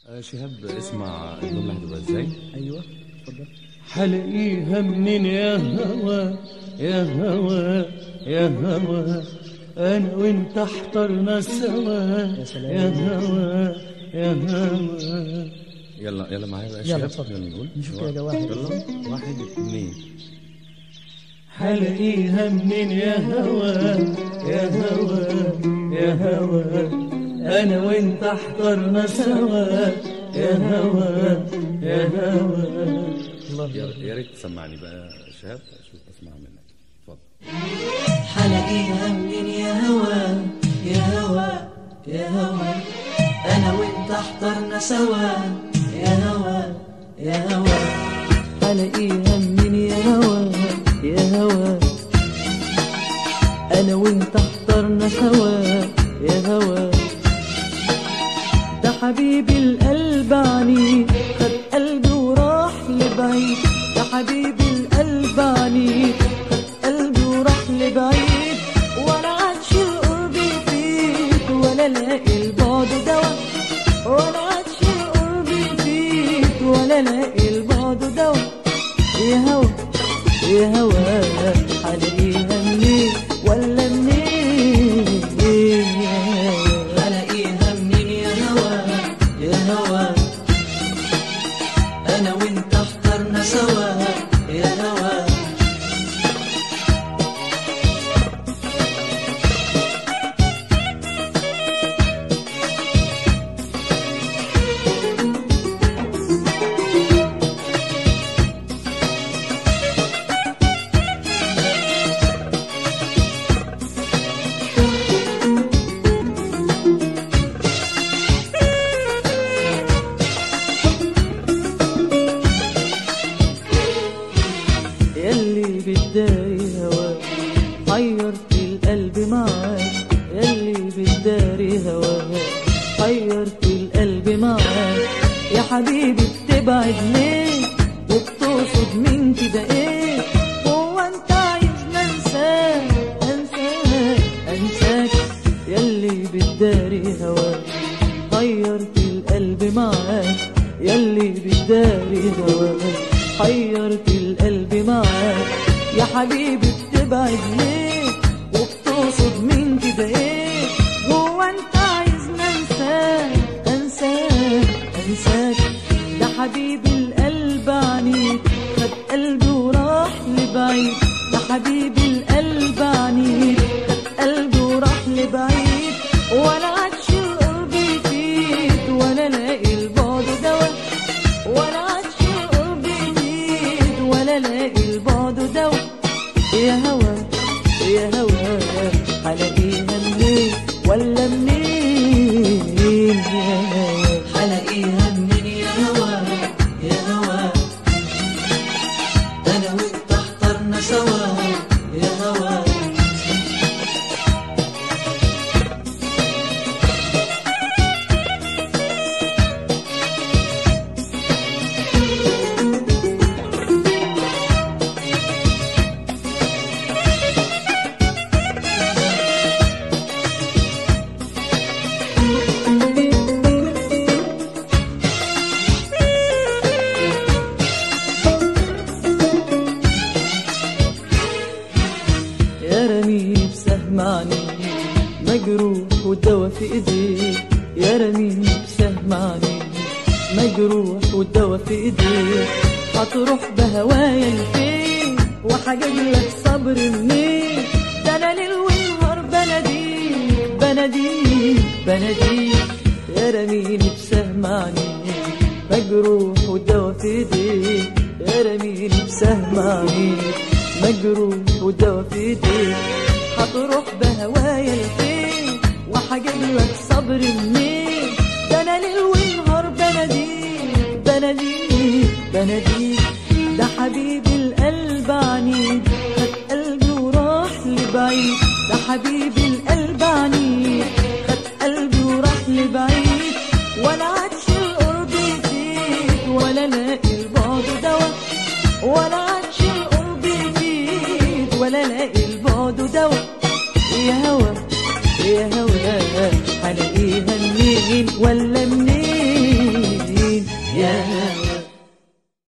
شهاب، اسمع الجملة هتبقى ازاي؟ ايوه اتفضل. حلاقيها منين يا هوا يا هوا يا هوا، انا وانت احترنا سوا يا سلام. يا هوا يا هوا. يلا يلا معايا بقى يلا شهاب، اتفضل. يلا نقول نشوف كده واحد. يلا 1 2. حلاقيها منين يا هوا يا هوا يا هوا، انا وانت احترنا سوا يا هوا يا هوا. يا ريت تسمعني بقى شهاب، اشوف اسمع منك. اتفضل. حلاقيها منين يا هوا يا هوا يا هوا، انا وانت احترنا سوا يا هوا يا هوا. حلاقيها منين يا هوا يا هوا، انا وانت احترنا سوا يا هوا. ده حبيبي القلب عنيد، خد قلبي وراح لبعيد. ده حبيبي القلب عنيد، خد قلبي وراح لبعيد. ولا عادش القرب يفيد ولا لاقي البعد دوا، ولا عادش القرب يفيد ولا لاقي البعد دوا. يا هوا يا هوا، حلاقيها منين ولا منين؟ حلاقيها منين يا هوا يا هوا، انا وانت احترنا سوا يا هوا. ياللي بتداري هواك حيرت القلب معاك، ياللي بتداري هواك حيرت القلب معاك. يا حبيبي بتبعد ليه وبتقصد من كده ايه؟ هو انت عايزني انساك انساك انساك؟ ياللي بتداري هواك حيرت القلب معاك، ياللي بتداري هواك حيرت القلب معاك. يا حبيبي بتبعد ليه وبتقصد من كده ايه؟ هو انت عايزني انساك انساك انساك؟ ده حبيبي القلب عنيد، خد قلبي وراح لبعيد. ده حبيبي القلب عنيد، خد قلبي وراح لبعيد. ولا عادش القرب يفيد ولا لاقي البعد دوا، ولا عادش القرب يفيد ولا لاقي البعد دوا. يا هوا يا هوا، حلاقيها منين ولا منين؟ يا هوا حلاقيها منين يا هوا يا هوا، انا وانت احترنا سوا يا هوا. يا رميني بسهم عنيك مجروح والدوا في ايديك. يا رميني بسهم عنيك مجروح والدوا في ايديك. هتروح بهوايا لفين وحجج لك صبر منين؟ ده انا ليل ونهار بناديك بناديك بناديك. يا رميني بسهم عنيك مجروح والدوا في ايديك. يا رميني بسهم عنيك مجروح والدوا في ايديك. هتروح بهوايا لفين وحجج لك صبر منين؟ ده انا ليل ونهار بناديك بناديك بناديك. ده حبيبي القلب عنيد، خد قلبي وراح لبعيد. ده حبيبي القلب عنيد، خد قلبي وراح لبعيد. ولا عادش القرب يفيد ولا لاقي البعد دوا، ولا عادش القرب يفيد ولا لاقي البعد دوا. يا هوا يا هوا، حلاقيها منين ولا